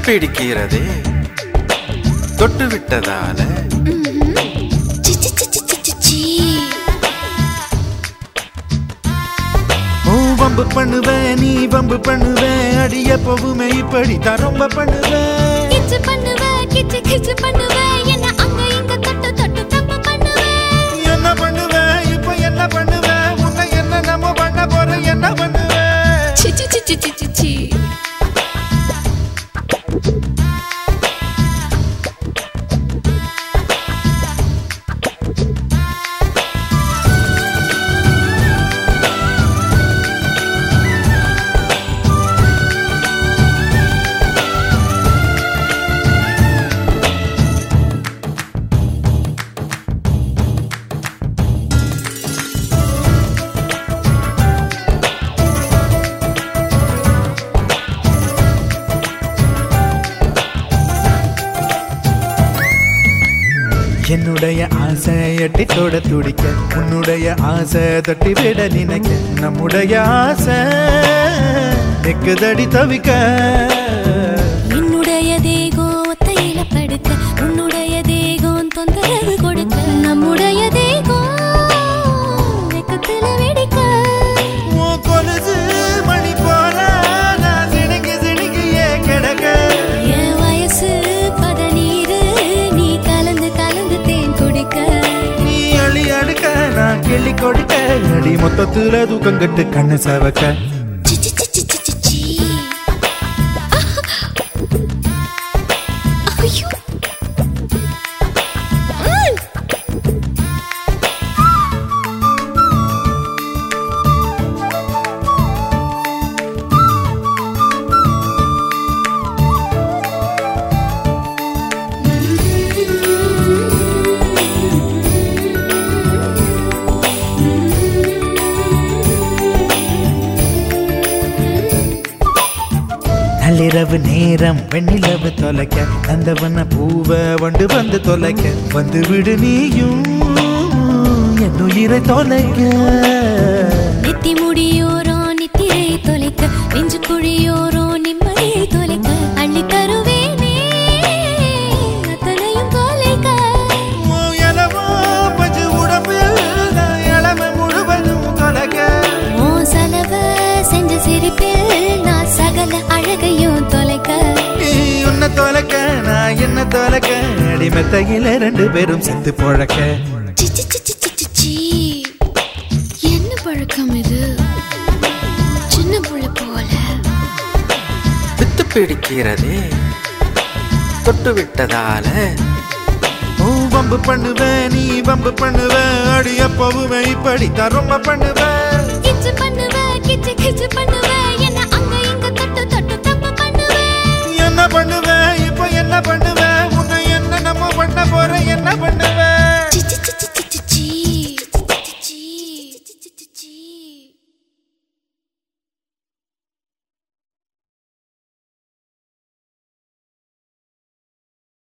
பிடிக்கிறதே தொட்டு விட்டதால வம்பு பண்ணுவேன் நீ வம்பு பண்ணுவேன் அடிய போவுமே இப்படித்தான் ரொம்ப பண்ணுவேன் கிச்சு பண்ணுவேன் கிச்சு கிச்சு பண்ணுவேன் என்ன அங்க இங்க தொட்டு தொட்டு தப்பு பண்ணுவேன் என்ன பண்ணுவேன் இப்ப என்ன பண்ணுவேன் உன்னை என்ன நம்ம பண்ண போறோம் என்ன பண்ணுவேன் சி சி சி சி சி சி என்னுடைய ஆசை எட்டி தொட துடிக்க உன்னுடைய ஆசை தொட்டி விட நினைக்க நம்முடைய ஆசை நெக்குதடி தவிக்க என்னுடைய தேகம் ஒத்தையில படுக்க உன்னுடைய தேகம் தொந்தரவு கொடுக்க நம்முடைய தேகம் வெக்கத்துல வெடிக்க கொலுசு மணி போல நான் சிணுங்கி சிணுங்கியே கிடக்க என் வயசு பதநீரு நீ கலந்து கலந்து தேன் குடிக்க நீ அழி அடுக்க நான் கிள்ளி கொடுக்க அடி மொத்தத்துல தூக்கம் கட்டு கண்ணு சவக்க சி சி சி சி சி சி ஐயோ நள்ளிரவு நேரம் வெண்ணிலவு தொலைக்க நந்தவன பூவ வண்டு வந்து தொலைக்க வந்து விடு நீயும் என் உயிரை தொலைக்க நெத்தி முடியோரோ நித்திரை தொலைக்க நெஞ்சு குழியோரோ நிம்மதியை தொலைக்க அள்ளி தருவேனே அத்தனையும் தொலைக்க எலவோ பஞ்சு உடம்பில் இளமை முழுவதும் தொலைக்க ஓ செலவ செஞ்ச சிரிப்பில் நான் சகல அழகையும் தொலைக்க நீ உன்னை தொலைக்க நான் என்ன தொலைக்க அடிமெத்தையில ரெண்டு பேரும் செத்து பொழக்க சி சி சி சி சி சி என்ன பழக்கம் இது சின்ன புள்ள போல வித்து பிடிக்கிறதே தொட்டு விட்டதால வம்பு பண்ணுவேன் நீ வம்பு பண்ணுவேன் அடி எப்பவுமே இப்படித்தான் ரொம்ப பண்ணுவேன் கிச்சு பண்ணுவேன் கிச்சு கிச்சு பண்ணுவேன் என்ன அங்க இங்க தொட்டு தொட்டு தப்பு பண்ணுவேன் என்ன பண்ணுவேன் இப்ப என்ன பண்ணுவேன் உன்னை என்ன நம்ம பண்ண போறேன் என்ன பண்ணுவேன்